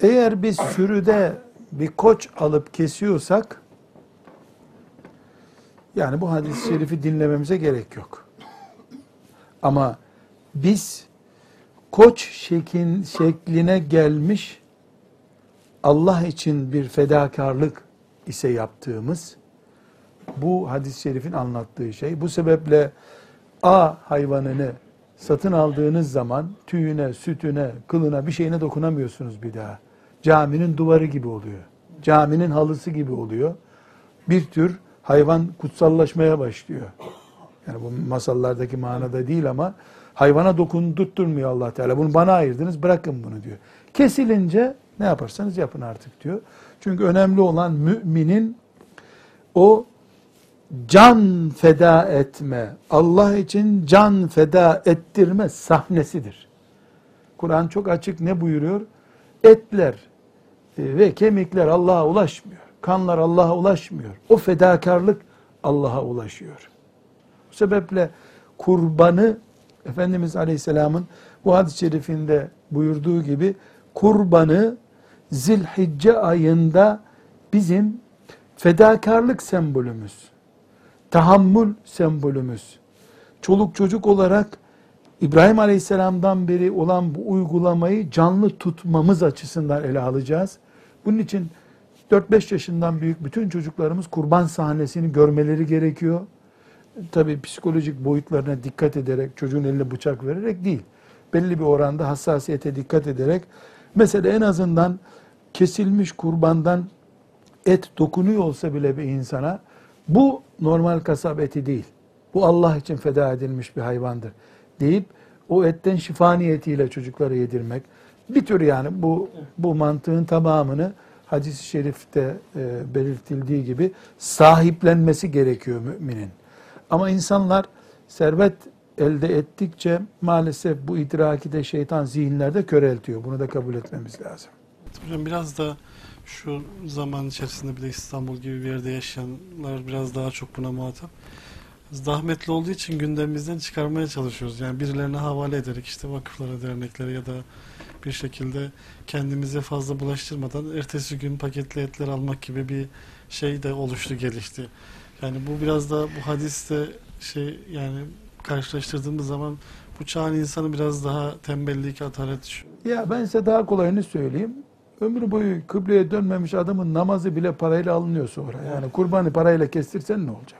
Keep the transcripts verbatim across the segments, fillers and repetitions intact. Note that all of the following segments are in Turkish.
Eğer biz sürüde bir koç alıp kesiyorsak, yani bu hadis-i şerifi dinlememize gerek yok. Ama biz koç şeklin, şekline gelmiş Allah için bir fedakarlık ise yaptığımız, bu hadis-i şerifin anlattığı şey. Bu sebeple A hayvanını satın aldığınız zaman tüyüne, sütüne, kılına, bir şeyine dokunamıyorsunuz bir daha. Caminin duvarı gibi oluyor. Caminin halısı gibi oluyor. Bir tür hayvan kutsallaşmaya başlıyor. Yani bu masallardaki manada değil ama hayvana dokundurtturmuyor Allah Teala. Bunu bana ayırdınız, bırakın bunu diyor. Kesilince ne yaparsanız yapın artık diyor. Çünkü önemli olan müminin o can feda etme, Allah için can feda ettirme sahnesidir. Kur'an çok açık ne buyuruyor? Etler ve kemikler Allah'a ulaşmıyor. Kanlar Allah'a ulaşmıyor. O fedakarlık Allah'a ulaşıyor. Bu sebeple kurbanı Efendimiz Aleyhisselam'ın bu hadis-i şerifinde buyurduğu gibi kurbanı Zilhicce ayında bizim fedakarlık sembolümüz, tahammül sembolümüz, çoluk çocuk olarak İbrahim Aleyhisselam'dan beri olan bu uygulamayı canlı tutmamız açısından ele alacağız. Bunun için dört beş yaşından büyük bütün çocuklarımız kurban sahnesini görmeleri gerekiyor. Tabii psikolojik boyutlarına dikkat ederek, çocuğun eline bıçak vererek değil, belli bir oranda hassasiyete dikkat ederek, mesela en azından kesilmiş kurbandan et dokunuyor olsa bile bir insana, bu normal kasap eti değil, bu Allah için feda edilmiş bir hayvandır deyip o etten şifa niyetiyle çocuklara yedirmek, bir tür yani bu bu mantığın tamamını hadis-i şerifte e, belirtildiği gibi sahiplenmesi gerekiyor müminin. Ama insanlar servet elde ettikçe maalesef bu idraki de şeytan zihinlerde köreltiyor. Bunu da kabul etmemiz lazım. Hocam biraz da şu zaman içerisinde bile İstanbul gibi bir yerde yaşayanlar biraz daha çok buna muhatap. Zahmetli olduğu için gündemimizden çıkarmaya çalışıyoruz. Yani birilerine havale ederek işte vakıflara, derneklere ya da bir şekilde kendimize fazla bulaştırmadan ertesi gün paketli etler almak gibi bir şey de oluştu, gelişti. Yani bu biraz da bu hadiste şey, yani karşılaştırdığımız zaman bu çağın insanı biraz daha tembellik, atalet düşüyor. Ya ben size daha kolayını söyleyeyim. Ömür boyu kıbleye dönmemiş adamın namazı bile parayla alınıyor sonra. Yani kurbanı parayla kestirsen ne olacak?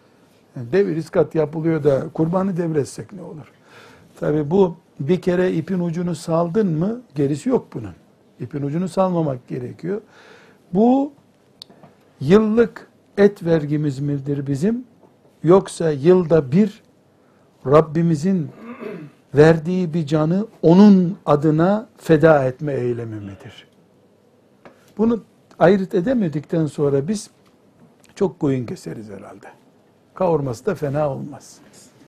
Yani devir iskat yapılıyor da kurbanı devretsek ne olur? Tabii bu bir kere ipin ucunu saldın mı gerisi yok bunun. İpin ucunu salmamak gerekiyor. Bu yıllık et vergimiz midir bizim? Yoksa yılda bir Rabbimizin verdiği bir canı onun adına feda etme eylemi midir? Bunu ayırt edemedikten sonra biz çok koyun keseriz herhalde. Kavurması da fena olmaz.